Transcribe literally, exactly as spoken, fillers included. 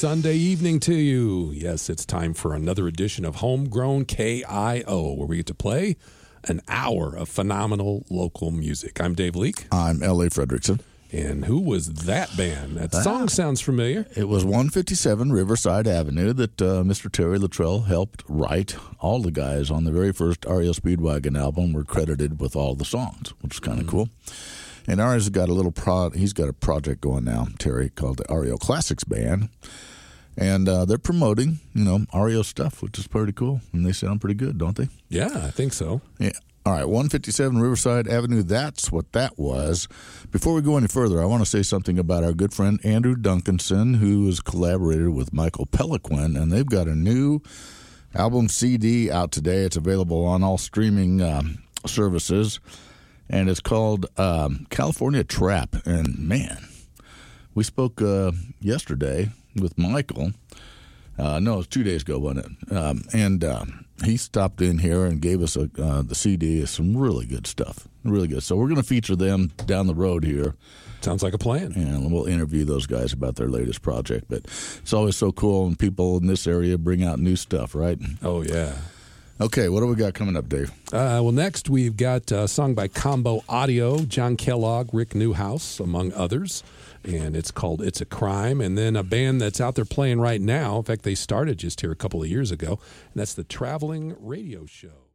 Sunday evening to you. Yes, it's time for another edition of Homegrown K I O, where we get to play an hour of phenomenal local music. I'm Dave Leake. I'm L A. Fredrickson. And who was that band? That ah, song sounds familiar. It was one fifty-seven Riverside Avenue that uh, Mister Terry Luttrell helped write. All the guys on the very first R E O Speedwagon album were credited with all the songs, which is kind of mm-hmm. cool. And Ari's got a little pro. He's got a project going now, Terry, called the R E O Classics Band, and uh, they're promoting, you know, R E O stuff, which is pretty cool. And they sound pretty good, don't they? Yeah, I think so. Yeah. All right, one fifty-seven Riverside Avenue. That's what that was. Before we go any further, I want to say something about our good friend Andrew Duncanson, who has collaborated with Michael Peliquin, and they've got a new album C D out today. It's available on all streaming um, services. And it's called um, California Trap. And, man, we spoke uh, yesterday with Michael. Uh, no, it was two days ago, wasn't it? Um, and um, he stopped in here and gave us a, uh, the C D of some really good stuff. Really good. So we're going to feature them down the road here. Sounds like a plan. And we'll interview those guys about their latest project. But it's always so cool when people in this area bring out new stuff, right? Oh, yeah. Okay, what do we got coming up, Dave? Uh, well, next we've got a song by Combo Audio, John Kellogg, Rick Newhouse, among others. And it's called It's a Crime. And then a band that's out there playing right now. In fact, they started just here a couple of years ago. And that's the Traveling Radio Show.